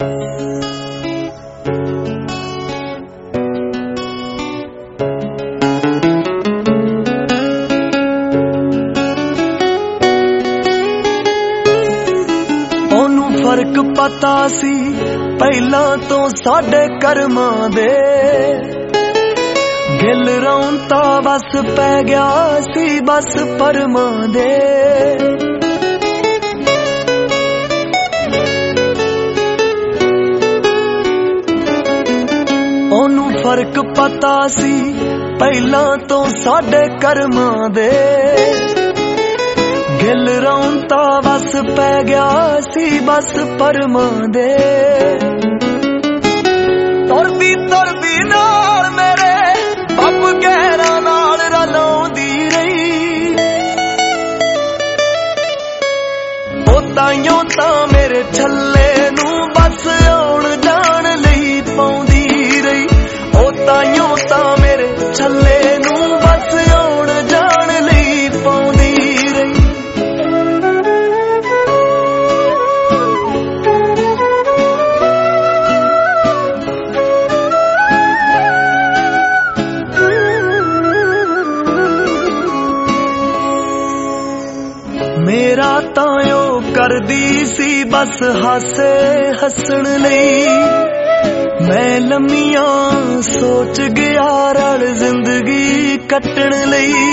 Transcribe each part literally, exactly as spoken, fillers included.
फर्क पता सी पहला तो साडे करमां दे, गिल रौंता बस पै गया सी बस परमां दे। ओनू फर्क पता सी पहला तो साडे करमां दे, गिल रौंता बस पै गया सी बस परमां दे। तुरदी तुरदी नाल मेरे पब गैरा नाल रलाउंदी रही, ओ ताइयों तां मेरे छल्ले नू बस आउण जाण लई पाउंदी रही, ओ ताइयों तां मेरे छल्ले नू बस आउण जाण लई पाउंदी रही। मेरा तां ओ करदी सी बस हासे हसण लई, मैं लम्मियां सोच गया रल जिंदगी कटण लई।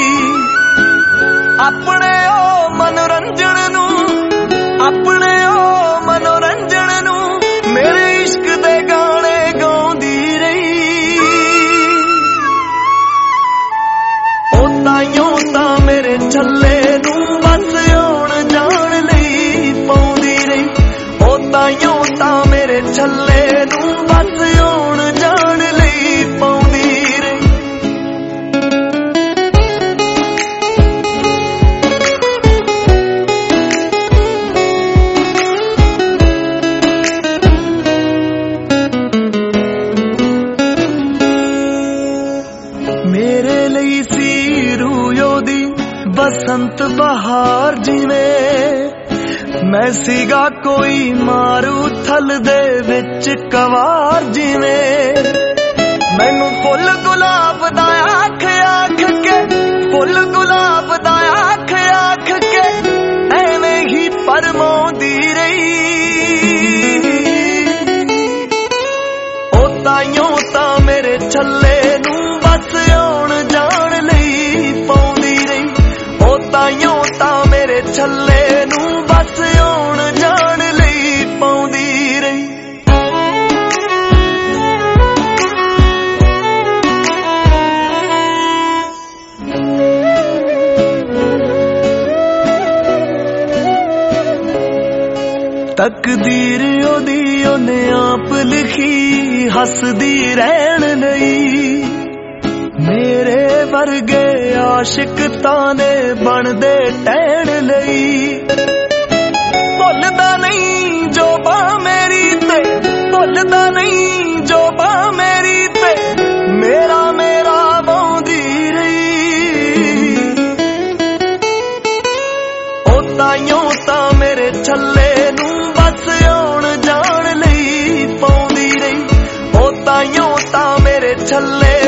अपने ओ मनोरंजन नू अपने ओ मनोरंजन नू मेरे इश्क दे गाने गाउंदी रही, ओ ताइयों तां मेरे छल्ले नू बस आउण जाण लई पाउंदी रही, ओ ताइयों तां मेरे छल्ले नू बस आउण जाण लई पाउंदी रही। मेरे लई सी रूयो दी बसंत बहार जिवें, मैं सीगा कोई मारू थल दे विच कवार जिवें। मैनू फुल गुलाब दा आख आख के फुल गुलाब दा आख आख के एवें ही परमाउंदी रही, ओ ताइयों तां मेरे छल्ले नू बस आउण जाण लई पाउंदी रही, ओ ताइयों तां मेरे छल्ले नू बस आउण जाण लई पाउंदी रही। तकदीर ओदी ओने आप लिखी हसदी रहण लई, मेरे वर्गे आशिक ताने बनदे टहण लई। भुलदा नहीं जो बा मेरी ते भुलदा नहीं जो बा मेरी ते मेरा मेरा बाउंदी रही, ओ ताइयों तां मेरे छल्ले नू बस आउण जाण लई पाउंदी रही, ओ ताइयों तां मेरे छल्ले